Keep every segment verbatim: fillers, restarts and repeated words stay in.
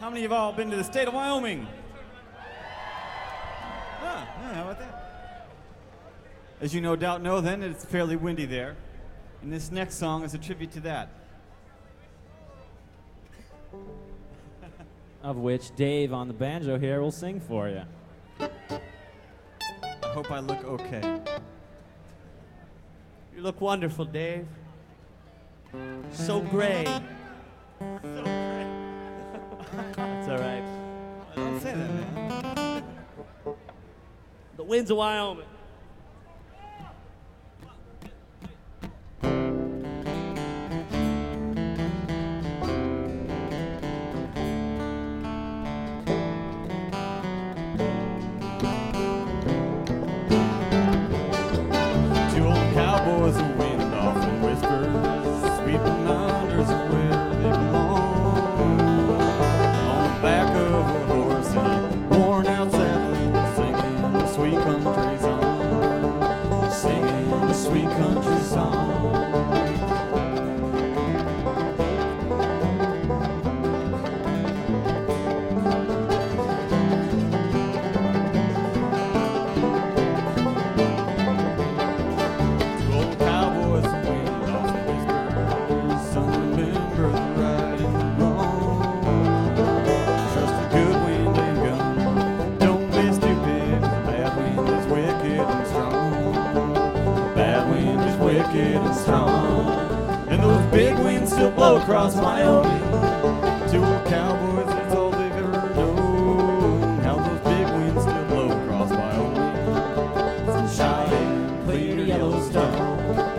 How many of you have all been to the state of Wyoming? Ah, yeah, how about that? As you no doubt know then, it's fairly windy there. And this next song is a tribute to that. Of which Dave on the banjo here will sing for you. I hope I look okay. You look wonderful, Dave. So gray. So great. That's all right. Don't say that, man. The winds of Wyoming. Two old cowboys who wind off and whispers, sweet reminders of where they belong. On the back of a horse and a worn out saddle, singing the sweet country song, singing the sweet country song. Two old cowboys who wind off and whispers, son, remember the right and the wrong. Trust a good wind and gun. Don't be stupid. The bad wind is wicked and strong. The bad wind is wicked and strong. And those big winds still blow across Wyoming. Two old cowboys, that's all they've ever known. How those big winds still blow across Wyoming. From Cheyenne clear to Yellowstone.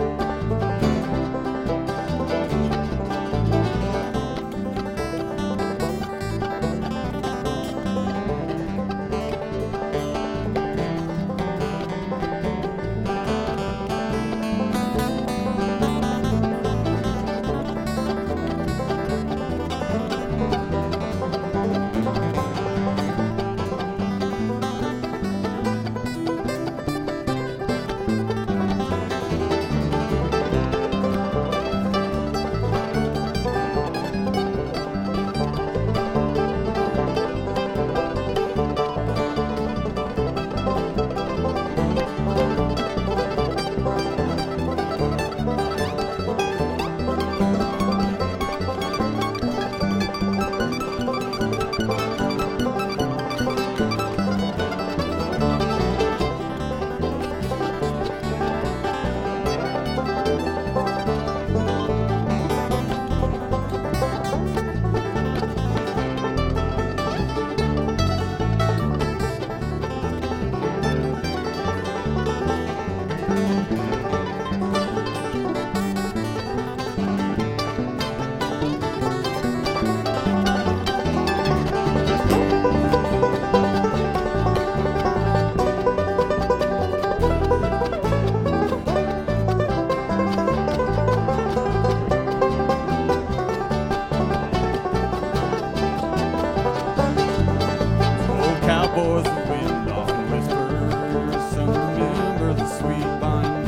Old cowboys who wind off and whisper, son, remember the sweet by and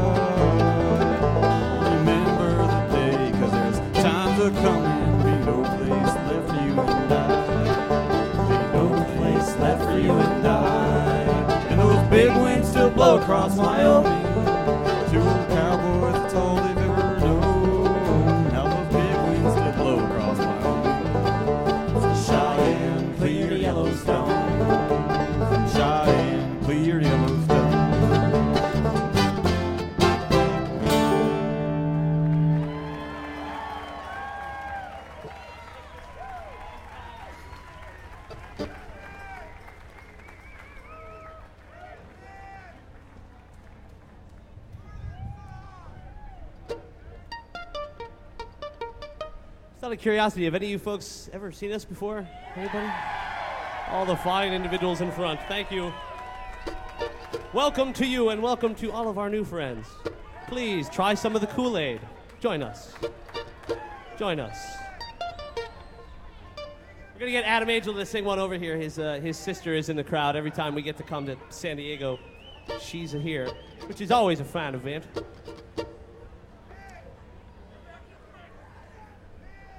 by. Remember the day, 'cause there's times a coming, be no place left for you and I. Be no place left for you and I. And those big winds still blow across Wyoming. Two old cowboys, that's all they've ever known. How those big winds still blow across Wyoming. From Cheyenne clear to Yellowstone. From Cheyenne clear to Yellowstone. Just out of curiosity, have any of you folks ever seen us before? Anybody? All the fine individuals in front. Thank you. Welcome to you and welcome to all of our new friends. Please try some of the Kool-Aid. Join us. Join us. We're gonna get Adam Angel to sing one over here. His uh, his sister is in the crowd every time we get to come to San Diego. She's here, which is always a fan event.